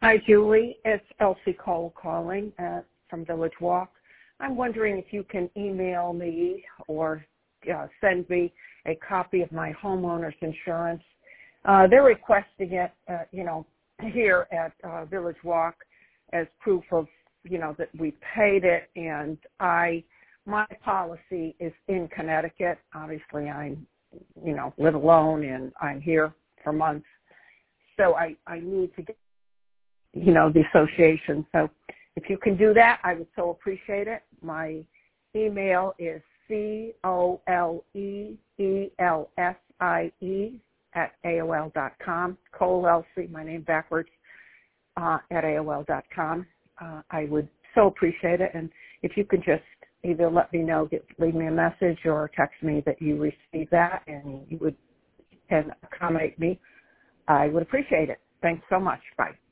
Hi, Julie. It's Elsie Cole calling from Village Walk. I'm wondering if you can email me or send me a copy of my homeowner's insurance. They're requesting it, here at Village Walk as proof of, that we paid it. And my policy is in Connecticut. Obviously, I'm, live alone and I'm here for months. So I need to get, the association. So if you can do that, I would so appreciate it. My email is coleelsie@AOL.com. Cole Elsie, my name backwards, at AOL.com. I would so appreciate it. And if you could just either let me know, leave me a message or text me that you received that and you would accommodate me, I would appreciate it. Thanks so much. Bye.